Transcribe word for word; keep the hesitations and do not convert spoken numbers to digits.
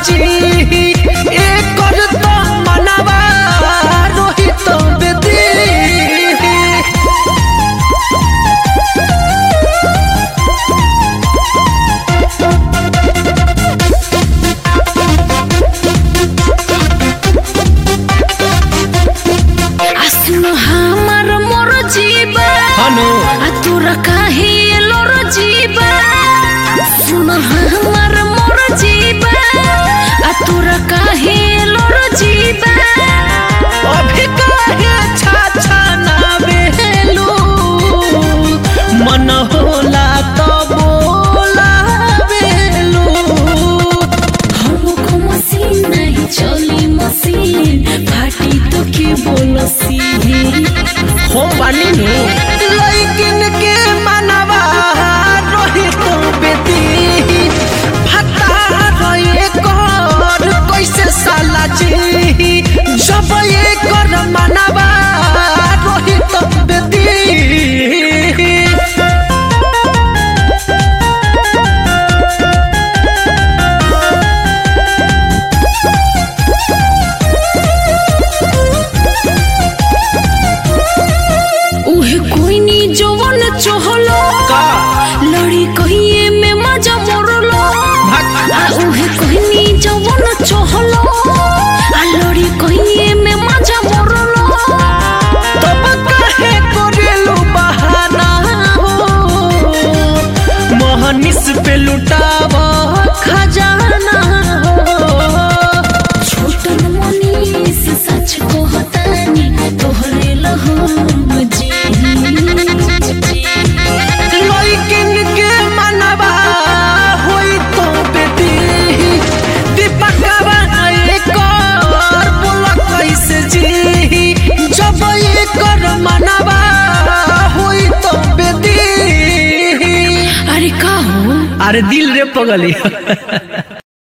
जी एक करता मनवा रोहित बेदी आसुन हमार मोर जीवा हनु आ तोरा काहे लोर जीवा सुन हमार मोर जीवा आ तोरा काहे लोर जीवा अभी काहे छाछा ना बेलू मन होला तो बोला बेलू हमको मशीन नहीं चली मशीन फाटी तो के बोलसी हम बानी नु लेकिन के मनवा रोहित बेदी भत्ता रहे कर कैसे साला जी जब ये कर मनवा रोहित बेदी चोहलो लड़ी कहिए में मजा मोरलो आ उहे कहनी जवन चोहलो आ लड़ी कहिए में मजा मोरलो तब काहे करेलु बहाना हो मोहनिस पे लुटाव खजाना हो छोटन मनीष सच कहतानी तोहरे लहो जी अरे दिल रे पगली